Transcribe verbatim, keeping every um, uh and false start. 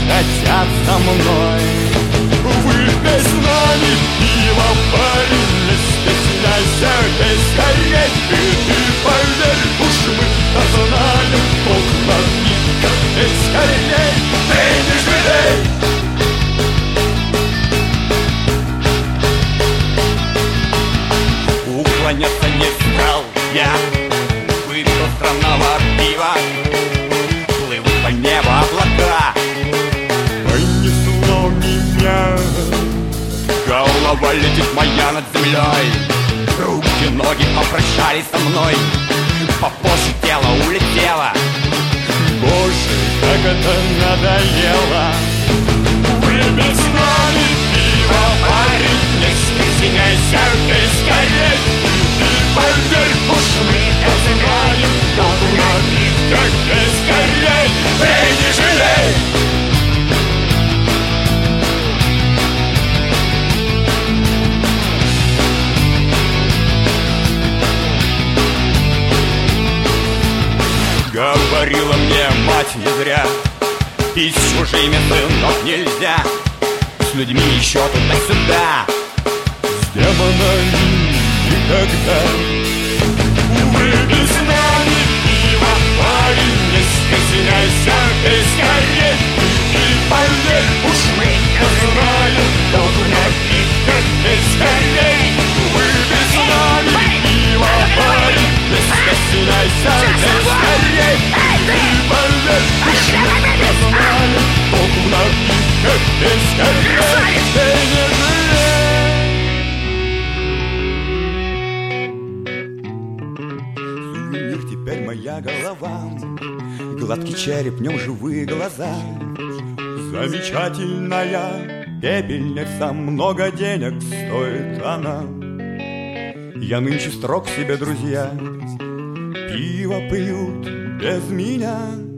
хотят со мной. Выпей с нами пиво, парень, не стесняйся, пей скорей. И ты поверь, уж мы-то знаем толк в напитках, пей скорей, пей не жалей. Уклоняться не стал я, выпил странного пива, плывут по небу облака. Понесло меня, голова летит моя над землей. Руки, ноги попрощались со мной, по пошу тело улетело. Боже, как это надоело. Выпей с нами пиво, парень, не стесняйся, пей скорей. Ты поверь, уж мы это знаем, толк в напитках, пей скорей, пей не жалей. Говорила мне мать не зря, пить с чужими, сынок, нельзя. С людьми еще туда-сюда, с демонами никогда. Выпей с нами пиво, парень, не стесняйся, пей скорей. И поверь, уж мы это знаем, толк в напитках, пей скорей. Выпей с нами пиво, парень, не стесняйся, пей скорей. И поверь, уж мы это знаем, толк в напитках, пей скорей, пей не жалей. Сувенир теперь моя голова, гладкий череп, в нем живые глаза. Замечательная пепельница, много денег стоит она. Я нынче строг себе, друзья, пиво пьют без меня.